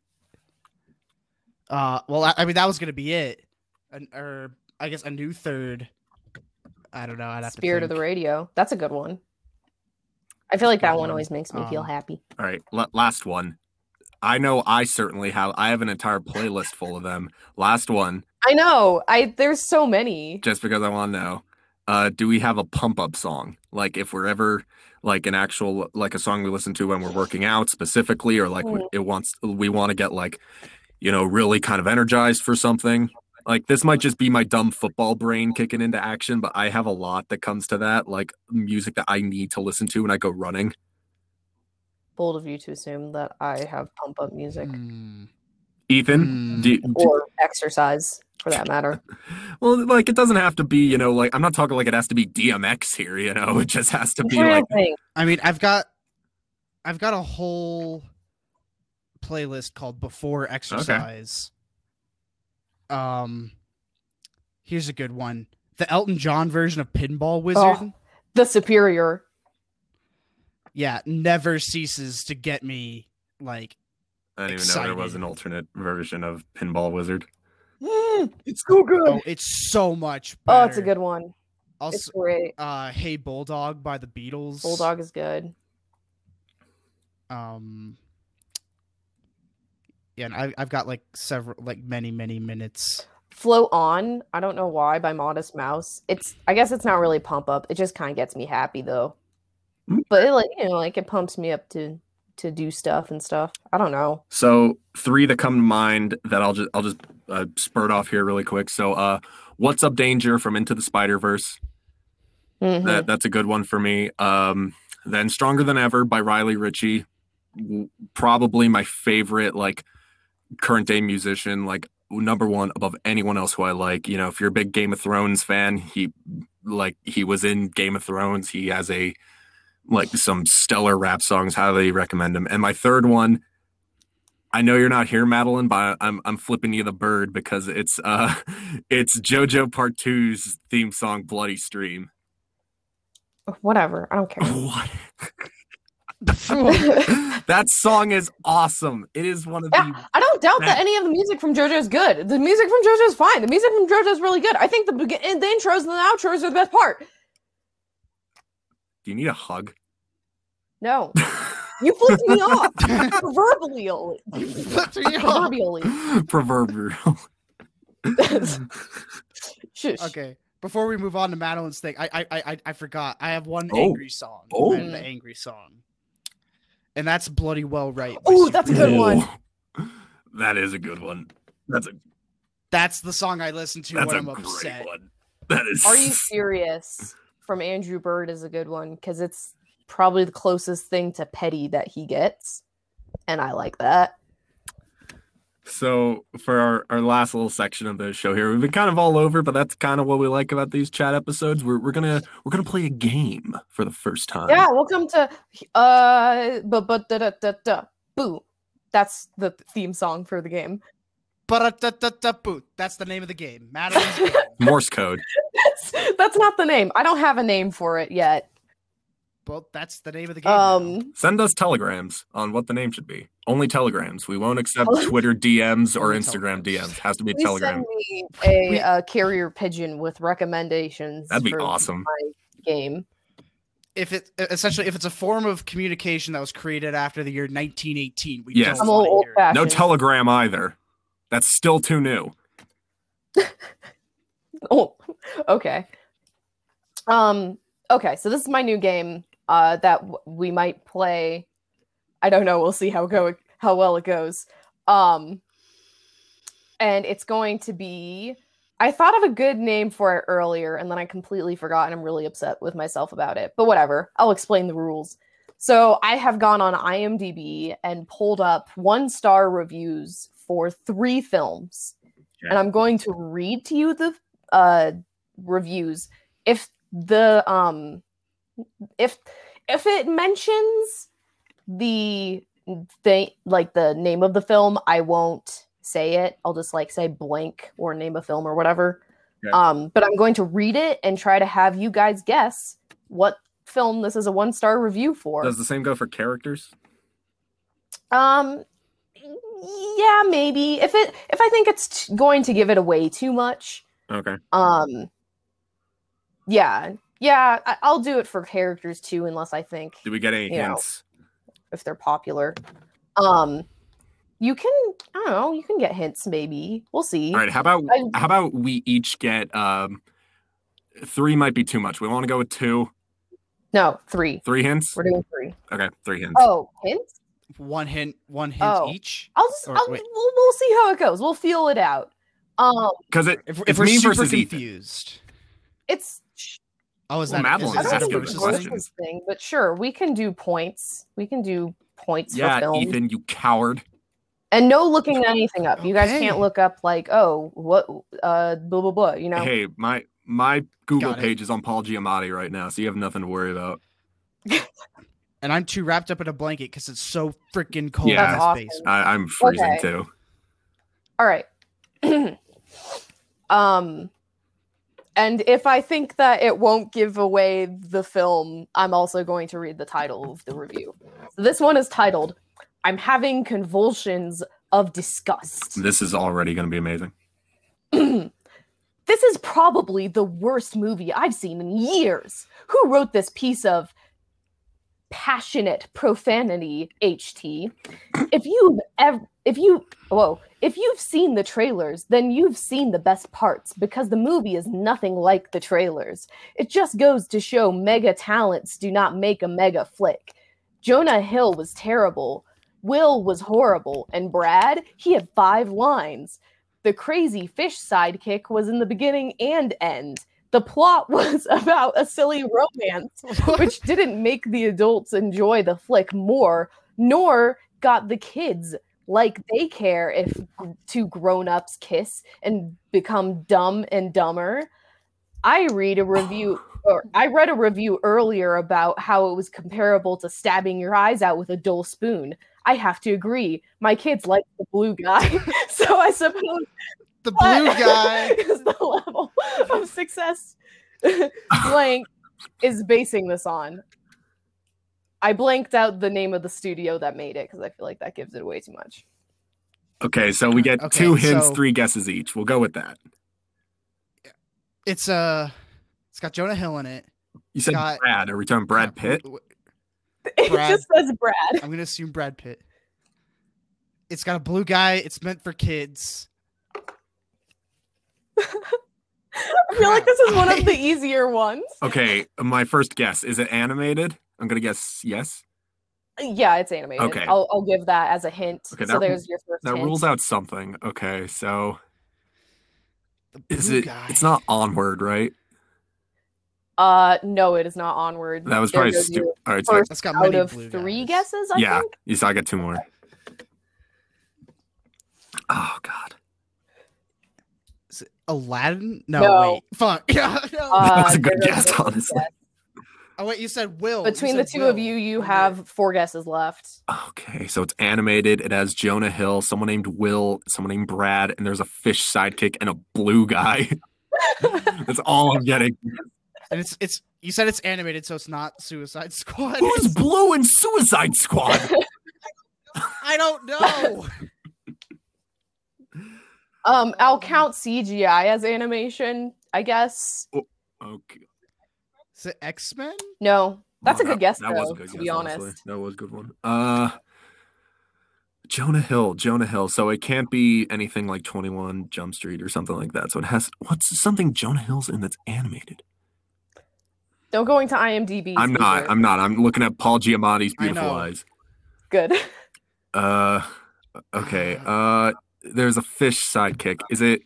Well, I mean, that was gonna be it, or I guess a new third. I don't know. I'd have Spirit of the Radio. That's a good one. I feel like that one always makes me feel happy. All right, last one. I know I certainly have. I have an entire playlist full of them. Last one. I know. There's so many. Just because I want to know. Do we have a pump up song? Like if we're ever like an actual like a song we listen to when we're working out specifically, or like we want to get like, you know, really kind of energized for something. Like this might just be my dumb football brain kicking into action, but I have a lot that comes to that, like music that I need to listen to when I go running. Bold of you to assume that I have pump up music. Ethan, or exercise for that matter. Well, like it doesn't have to be, you know, like I'm not talking like it has to be DMX here, you know. It just has to be like. I mean, I've got a whole playlist called Before Exercise. Okay. Here's a good one: the Elton John version of Pinball Wizard. The Superior. Yeah, never ceases to get me like. I didn't even know there was an alternate version of Pinball Wizard. It's so good. Oh, it's so much better. Oh, it's a good one. Also, it's great. Hey Bulldog by the Beatles. Bulldog is good. Yeah, and I've got like many minutes. Float On, I don't know why, by Modest Mouse. I guess it's not really pump up. It just kind of gets me happy though. But it, like, you know, like it pumps me up to do stuff and stuff. I don't know. So 3 that come to mind that I'll just spurt off here really quick. So What's Up Danger from Into the Spider-Verse. That's a good one for me. Then Stronger Than Ever by Riley Ritchie. Probably my favorite like current day musician, like number one above anyone else who I like. You know, if you're a big Game of Thrones fan, he was in Game of Thrones. He has some stellar rap songs. Highly recommend him. And my third one, I know you're not here, Madeline, but I'm flipping you the bird because it's JoJo Part 2's theme song, Bloody Stream. Whatever, I don't care. What? That song is awesome. It is one of the. I don't doubt that any of the music from JoJo is good. The music from JoJo is fine. The music from JoJo is really good. I think the intros and the outros are the best part. Do you need a hug? No. You flipped me off. Proverbially. You flipped me off. Proverbial. Shush. Okay. Before we move on to Madeline's thing, I forgot. I have one Oh. angry song. Oh. I have the angry song. And that's Bloody Well Right. by Oh, that's a good Supertramp. one. Oh, that is a good one. That's the song I listen to That's when a I'm great upset. one. That is. Are You Serious from Andrew Bird is a good one because it's probably the closest thing to petty that he gets. And I like that. So for our last little section of the show here, we've been kind of all over, but that's kind of what we like about these chat episodes. We're gonna play a game for the first time. Yeah, welcome to boo. That's the theme song for the game. Ba-da-da-da-da-boo. That's the name of the game. Madeline's game. Morse code. That's not the name. I don't have a name for it yet. Well, that's the name of the game. now. Send us telegrams on what the name should be. Only telegrams. We won't accept Tele- Twitter DMs or Only Instagram telegrams. DMs. Has to be a Please telegram. send me a carrier pigeon with recommendations. That'd be for awesome. my game. If it's a form of communication that was created after the year 1918, we Yes. don't I'm want to old hear it. fashioned. No telegram either. That's still too new. Oh, okay. Okay, so this is my new game that we might play. I don't know. We'll see how well it goes. And it's going to be. I thought of a good name for it earlier, and then I completely forgot, and I'm really upset with myself about it. But whatever. I'll explain the rules. So I have gone on IMDb and pulled up 1-star reviews for 3 films. Okay. And I'm going to read to you the reviews. If the if it mentions the name of the film, I won't say it. I'll just say blank or name a film or whatever. Okay. But I'm going to read it and try to have you guys guess what film this is a 1-star review for. Does the same go for characters? Yeah, maybe. If I think it's going to give it away too much, Okay. yeah, I'll do it for characters too, unless I think Do we get any You know. hints? if they're popular. You can, I don't know, you can get hints maybe. We'll see. All right. How about we each get 3 might be too much. We want to go with 2. No, 3. 3 hints. We're doing 3. Okay, 3 hints. Oh, hints? One hint Oh. each. I'll just, Or, wait. we'll see how it goes. We'll feel it out. Because If it's we're me super versus Ethan. confused. It's Oh, is Well, that Madeline I is is don't that a asking think the it's versus a question. thing? versus thing, but sure, we can do points. We can do points for Yeah, film. Ethan, you coward. And no looking anything up. You guys Okay. can't look up what blah blah blah, you know? Hey, my Google Got it. page is on Paul Giamatti right now, so you have nothing to worry about. And I'm too wrapped up in a blanket because it's so freaking cold Yeah. in this That's basement. I'm freezing Okay. too. All right. And if I think that it won't give away the film, I'm also going to read the title of the review. So this one is titled, I'm having convulsions of disgust. This is already going to be amazing. This is probably the worst movie I've seen in years. Who wrote this piece of passionate profanity, HT? If you've seen the trailers, then you've seen the best parts because the movie is nothing like the trailers. It just goes to show mega talents do not make a mega flick. Jonah Hill was terrible. Will was horrible. And Brad, he had 5 lines. The crazy fish sidekick was in the beginning and end. The plot was about a silly romance, which didn't make the adults enjoy the flick more, nor got the kids like they care if 2 grown-ups kiss and become dumb and dumber. I read a review earlier about how it was comparable to stabbing your eyes out with a dull spoon. I have to agree. My kids like the blue guy, so I suppose The blue guy. is the level of success blank is basing this on. I blanked out the name of the studio that made it because I feel like that gives it away too much. Okay, so we get Okay, 2 hints, so- 3 guesses each. We'll go with that. It's got Jonah Hill in it. You said Scott- Brad. Are we talking Brad Pitt? It Brad. just says Brad. I'm gonna assume Brad Pitt. It's got a blue guy. It's meant for kids. I feel like this is one of the easier ones. Okay, my first guess. Is it animated? I'm gonna guess yes. Yeah, it's animated. Okay. I'll give that as a hint. Okay, So there's your first That hint. rules out something. Okay, so The is blue it? guy. It's not Onward, right? No, it is not Onward. That was There probably goes stupid. your All right, so first That's got out many of blue 3 guys. guesses, I yeah, think. so I got 2 more. Oh God, Is it Aladdin? No, No. wait. Fuck. Yeah, no. That was a good there goes guess, your first honestly. guess. Oh wait, you said Will. You Between the said two Will. of you, you Okay. have 4 guesses left. Okay, so it's animated. It has Jonah Hill, someone named Will, someone named Brad, and there's a fish sidekick and a blue guy. That's all I'm getting. And it's you said it's animated, so it's not Suicide Squad. Who's blue in Suicide Squad? I don't know. I'll count CGI as animation, I guess. Okay. Is it X-Men? No, that's Oh, a good guess, that though, was a good to guess, be honestly. honest. That was a good one. Jonah Hill. So it can't be anything like 21 Jump Street or something like that. So it has what's something Jonah Hill's in that's animated? Don't go into IMDb. I'm not. I'm looking at Paul Giamatti's I Beautiful know. Eyes. Good. Okay. There's a fish sidekick. Is it?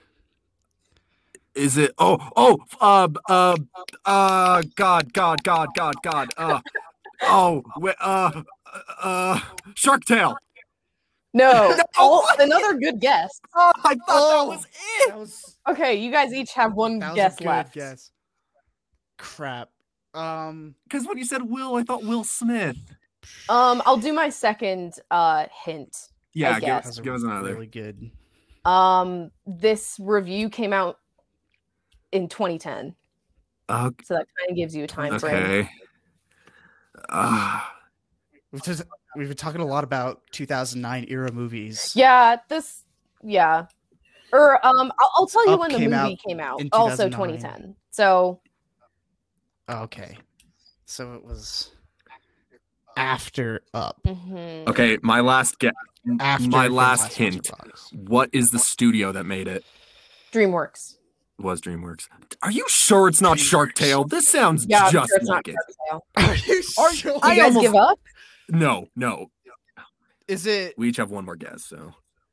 Shark Tale. No. No, Oh, what? another good guess. Oh, I thought Oh, that was it. That was Okay, you guys each have one that was guess a good left. guess. Crap. Because when you said Will, I thought Will Smith. I'll do my second hint. Yeah, I guess. That's give us another. really good. This review came out in 2010, Okay. so that kind of gives you a time frame. Okay. We've been talking a lot about 2009 era movies. Yeah, Or I'll tell you Up when the came movie out came out. in Also 2009. 2010. So Okay. So it was after Up. mhm. Okay, my last guess. After My last Fantastic Mr. hint. Fox. What is the studio that made it? DreamWorks. Was DreamWorks. Are you sure it's not Shark Tale? This sounds Yeah, I'm just sure it's like not it. Shark Tale. Are you Are- sure? You I guys almost- give up? No. Is it We each have one more guess, so.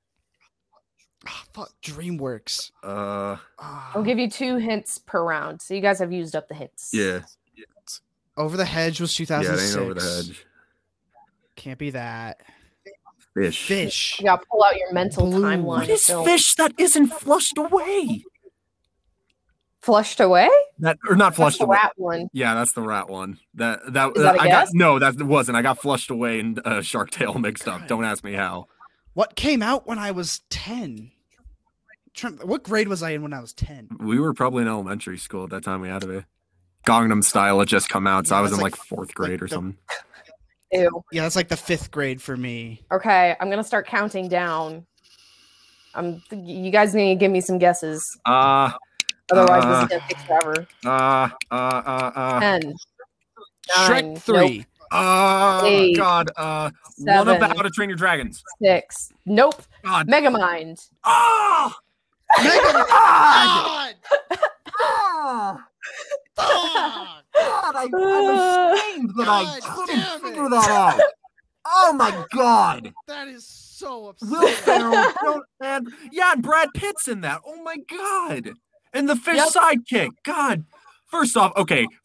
fuck DreamWorks? I'll give you 2 hints per round. So you guys have used up the hints. Yeah. Over the Hedge was Yeah, it 2006. ain't over the hedge. Can't be that. Fish. Fish. You gotta pull out your mental Blue. timeline. What is Don't- fish that isn't flushed away? Flushed away? That or not That's flushed the away. rat one. Yeah, that's the rat one. That Is that a I guess? got no, that wasn't. I got flushed away and Shark Tale mixed up. God. Don't ask me how. What came out when I was 10? What grade was I in when I was 10? We were probably in elementary school at that time. We had to be. Gangnam Style had just come out, so Yeah, I was that's in like- like 4th grade or the- something. Ew. Yeah, that's like the 5th grade for me. Okay, I'm gonna start counting down. You guys need to give me some guesses. Otherwise, this is gonna take forever. 10, Shrek 9, 3. Eight, God. What 7, about How to Train Your Dragons? 6. Nope. God. Megamind. Oh! Mega God! God! God! I'm Uh, ashamed that I God couldn't damn figure it. that out. Oh my God! That is so Will upsetting. Ferrell and Brad Pitt's in that. Oh my God! And the fish Yep. sidekick. God. First off,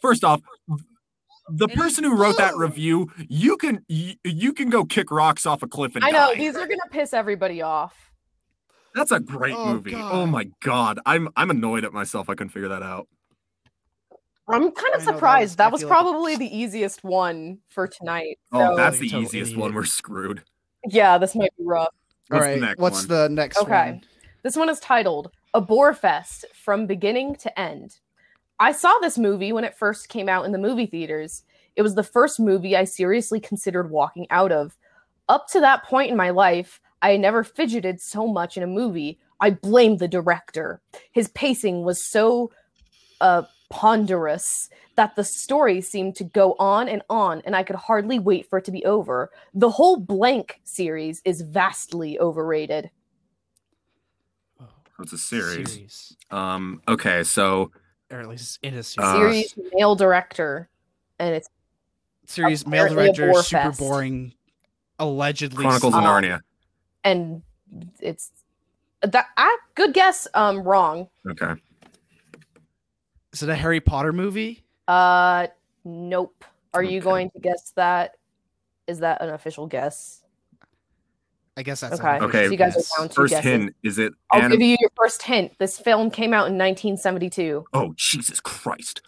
the And person he's who wrote that blue. review, you can go kick rocks off a cliff and I know die. these are gonna piss everybody off. That's a great Oh, movie. God. Oh my God. I'm annoyed at myself. I couldn't figure that out. I'm kind I of know, surprised. I That was feel like probably the easiest one for tonight. Oh, So, that's Like a the total easiest idiot. one. We're screwed. yeah, this might be rough. All What's the right, next what's one? the next Okay. one? This one is titled A Boar Fest from Beginning to End. I saw this movie when it first came out in the movie theaters. It was the first movie I seriously considered walking out of. Up to that point in my life, I had never fidgeted so much in a movie. I blamed the director. His pacing was so ponderous that the story seemed to go on, and I could hardly wait for it to be over. The whole Blank series is vastly overrated. So it's a series. Okay, so Or at least in a series. Series male director, and it's Series male apparently a director, bore super fest. boring, allegedly. Chronicles of Narnia. and it's that good guess. Wrong. Okay. Is it a Harry Potter movie? Nope. Are you Okay. going to guess that? Is that an official guess? I guess that's Okay. an Okay. So you guys are guess. down to First guesses. hint, is it I'll give you your first hint. This film came out in 1972. Oh, Jesus Christ.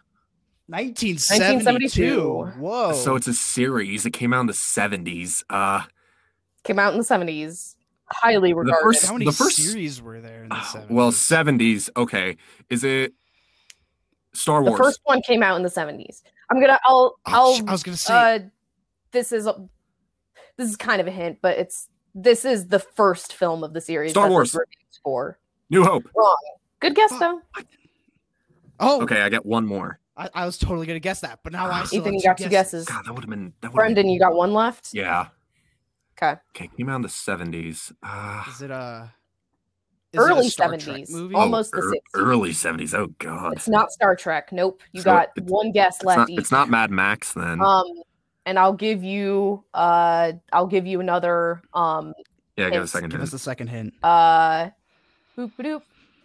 1972. Whoa. So it's a series. It came out in the 70s. Came out in the 70s. Highly regarded. first- How many the first- series were there in the 70s? Well, 70s. Okay. Is it Star The Wars? first one came out in the 70s. I'll I was gonna say this is kind of a hint, but this is the first film of the series. Star that Wars. this review's for. New Hope. Wrong. Good guess though. Oh, Okay, I get one more. I was totally gonna guess that, but now I still Ethan, have you got two guesses. God, that would have been. Brendan, you got one left. Yeah. Okay. Okay, came out in the 70s. Is it a Early Star Trek 70s. movie? Almost the 60s. Early 70s. Oh, God. It's not Star Trek. Nope. You So got it's- one guess left each. It's not Mad Max then. And I'll give you another Yeah, give a Hints. second Give us hint. the second hint. boop doop.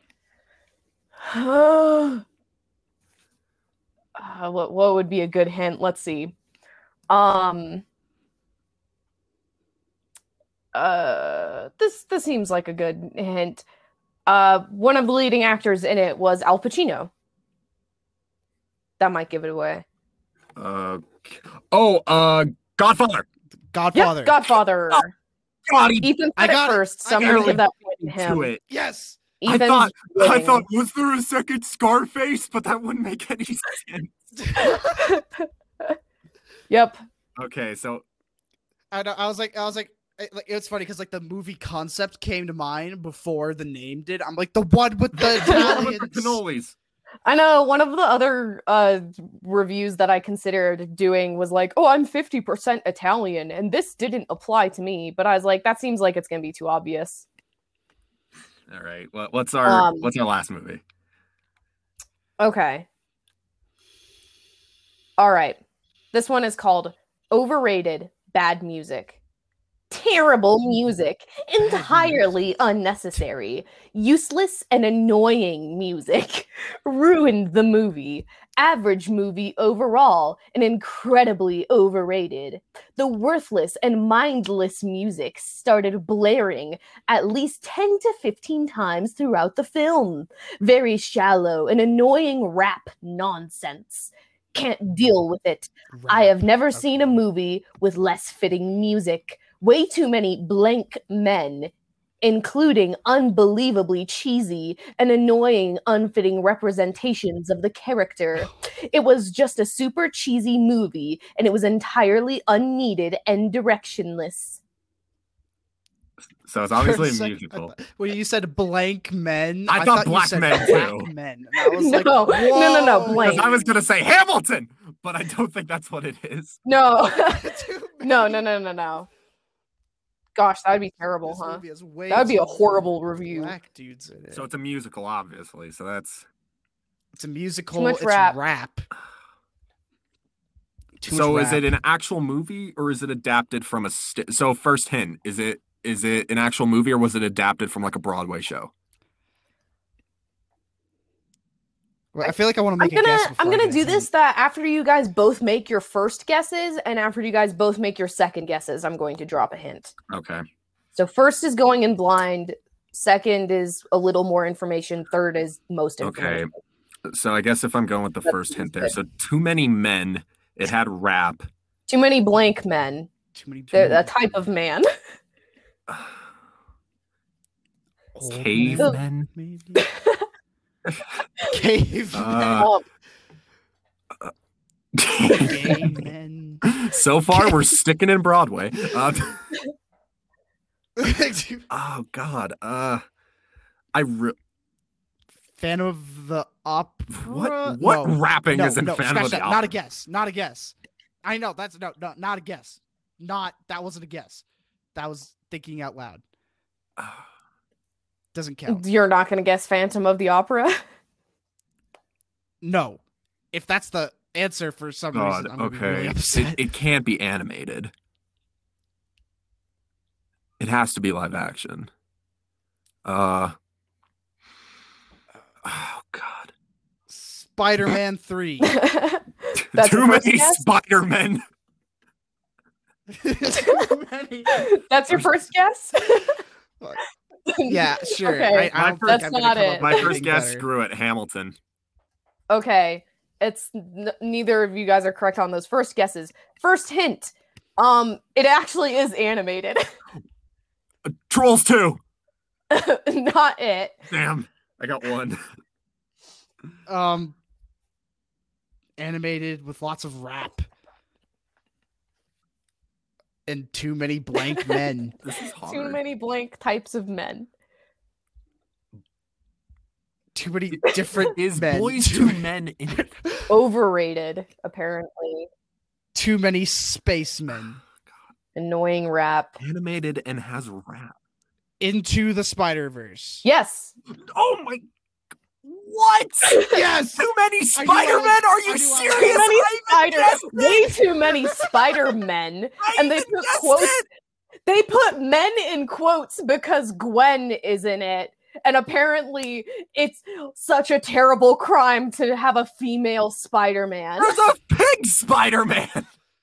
What would be a good hint? Let's see. This seems like a good hint. One of the leading actors in it was Al Pacino. That might give it away. Godfather. Godfather. Yep, Godfather. God, Ethan I said it got it. first, I so I'm got gonna it. give that point to to him. it. Yes. Ethan's I winning. thought, was there a second Scarface? But that wouldn't make any sense. Yep. Okay, so I was like, it's funny because like the movie concept came to mind before the name did. I'm like the one with the with the Italians. cannolis. I know one of the other reviews that I considered doing was like, oh, I'm 50% Italian, and this didn't apply to me. But I was like, that seems like it's going to be too obvious. All right. Well, what's our last movie? Okay. All right. This one is called Overrated Bad Music. Terrible music. Entirely unnecessary. Useless and annoying music. Ruined the movie. Average movie overall and incredibly overrated. The worthless and mindless music started blaring at least 10 to 15 times throughout the film. Very shallow and annoying rap nonsense. Can't deal with it. I have never seen a movie with less fitting music. Way too many blank men, including unbelievably cheesy and annoying, unfitting representations of the character. It was just a super cheesy movie, and it was entirely unneeded and directionless. So it's obviously a For musical. When you said blank men, I thought you black said men, black too. men. And I was No, like, no, whoa. blank. Because I was gonna say Hamilton, but I don't think that's what it is. No, Too no. many. Gosh, that would be terrible, This huh? movie has way That would be a too many horrible review. Black dudes in it. So it's a musical, obviously. So that's It's a musical. much It's rap. rap. Too so. much Is it rap. an actual movie or is it adapted from a? So first hint: is it an actual movie or was it adapted from like a Broadway show? Well, I feel like I want to I'm make a guess. gonna before I get a do this hint. that after you guys both make your first guesses and after you guys both make your second guesses, I'm going to drop a hint. Okay. So first is going in blind, second is a little more information, third is most information. So I guess if I'm going with the first hint there, so too many men. It had rap. Too many blank men. Too many. They're a type of man. Old Cavemen. men, maybe? Cavemen. Gay men. So far, we're sticking in Broadway. Oh God. Fan of the opera. What No, rapping no, is in no, Fan scratch of the that. Opera? Not a guess. Not a guess. I know that's not a guess. That wasn't a guess. That was thinking out loud. Doesn't count. You're not going to guess Phantom of the Opera? No. If that's the answer for some God, reason, I'm gonna be okay. really upset. It can't be animated. It has to be live action. Oh God. Spider-Man 3. That's Too your first many guess? Spider-Men. Too many. That's your first guess? Yeah, sure. Okay. I don't That's think I'm gonna not come up it. with My first anything guess, better. screw it, Hamilton. Okay. It's neither of you guys are correct on those first guesses. First hint. It actually is animated. Trolls 2. Not it. Damn, I got one. Animated with lots of rap and too many blank men. This is hard. Too many blank types of men. Too many different Is men. Boys too, to Men in it? Overrated, apparently. too many spacemen. Annoying rap. Animated and has rap. Into the Spider-Verse. Yes. Oh my! What? Yes! Too many I knew I Spider-Men? was- Are you I knew I was- serious? Too many I spider. guessed Way it. too many Spider-Men. I And they even put guessed quotes. it. They put men in quotes because Gwen is in it. And apparently, it's such a terrible crime to have a female Spider-Man. There's a pig Spider-Man.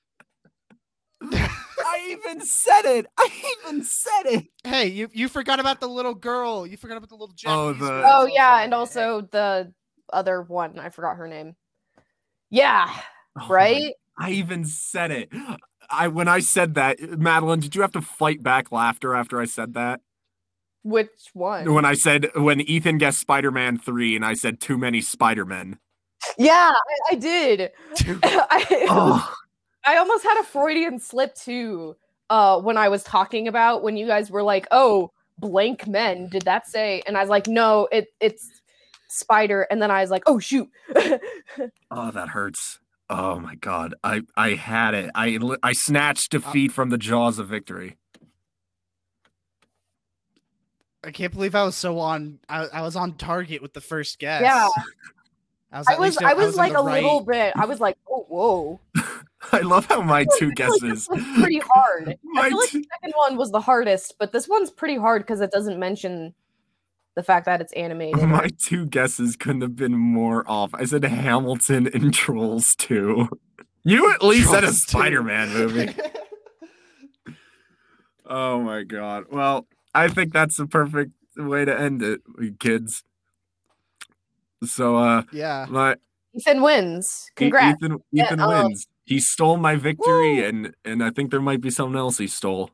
I even said it. Hey, you forgot about the little girl. You forgot about the little Japanese the- girl. Oh It's yeah, also- and also the other one. I forgot her name. Yeah, Oh, right? I even said it. When I said that, Madeline, did you have to fight back laughter after I said that? Which one? When Ethan guessed Spider-Man 3 and I said too many Spider-Men. Yeah, I did. Oh, I almost had a Freudian slip too. When I was talking about when you guys were like, "Oh, blank men." Did that say? And I was like, "No, it's spider." And then I was like, "Oh shoot." oh, that hurts. Oh my God. I had it. I snatched defeat from the jaws of victory. I can't believe I was so on. I was on target with the first guess. Yeah. I I was in like the a little right. bit. I was like, "Oh, whoa." I love how my two guesses. This one's pretty hard. I My feel like two- the second one was the hardest, but this one's pretty hard because it doesn't mention the fact that it's animated. My two guesses couldn't have been more off. I said Hamilton and Trolls 2. You at least said a Trolls 2. Spider-Man movie. Oh my God. Well, I think that's the perfect way to end it, kids. So, Yeah. Ethan wins. Congrats. Ethan Yeah, wins. He stole my victory, Woo! and I think there might be something else he stole.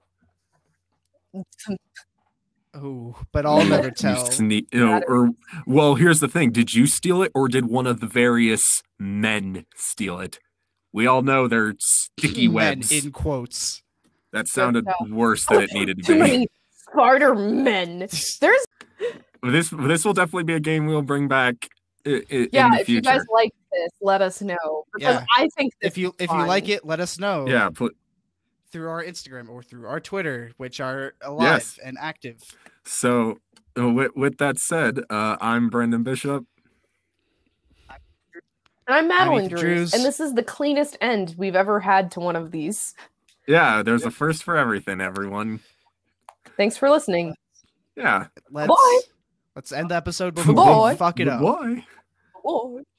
Oh, but I'll never tell. Well, here's the thing. Did you steal it, or did one of the various men steal it? We all know they're sticky Men webs. in quotes. That sounded No. worse than it needed to Too be. many Spider-Men. There's This will definitely be a game we'll bring back in the if you future. guys like this, let us know. Because Yeah. I think this If you is like fun. it, let us know. Yeah, Through our Instagram or through our Twitter, which are alive Yes. and active. so with that said, I'm Brendan Bishop. And I'm Madeline Ethan Drews, Drews. and this is the cleanest end we've ever had to one of these. Yeah, there's a first for everything, everyone. Thanks for listening. Yeah. Let's Bye. let's end the episode before Bye. we fuck it up. Goodbye. Oh.